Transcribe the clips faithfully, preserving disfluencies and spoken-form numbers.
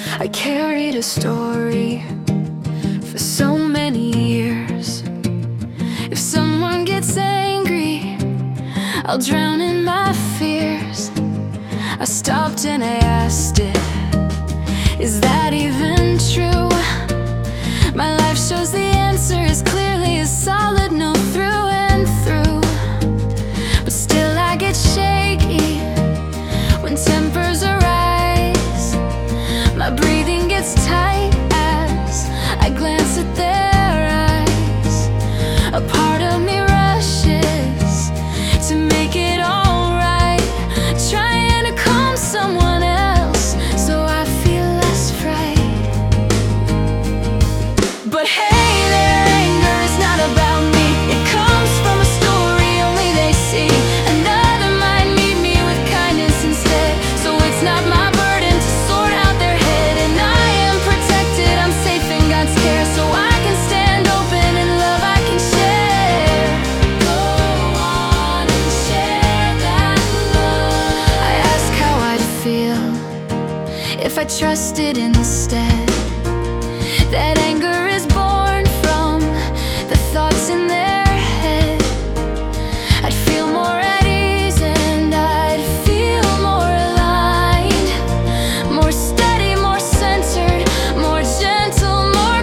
I carried a story for so many years. If someone gets angry, I'll drown in my fears. I stopped and I asked it, is that even true? My life shows the answer as clearly as solid no through and through. But still I get shaky when tempers arise. My breathing gets tight as I glance at their eyes. A part of me rushes to make it all right, trying to calm someone else so I feel less fright. But hey, their anger is not about me. It comes from a story only they see. Another might meet me with kindness instead, so it's not my burden to sort out their head. And I am protected, I'm safe in God's care, so I can stand open and love I can share. Go on and share that love. I ask how I'd feel if I trusted instead that anger is born from the thoughts in their head. I'd feel more at ease and I'd feel more aligned, more steady, more centered, more gentle, more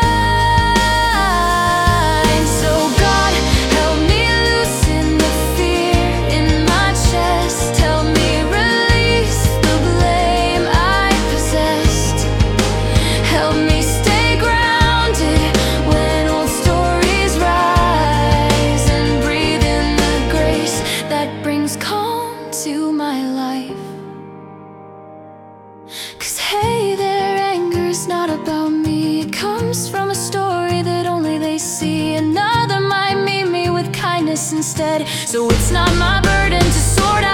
kind. So God, help me loosen the fear in my chest. Help me release the blame I possessed. Help me stay grounded when old stories rise, and breathe in the grace that brings calm to my life. 'Cause hey, their anger's not about me. It comes from a story that only they see. Another might meet me with kindness instead, so it's not my burden to sort out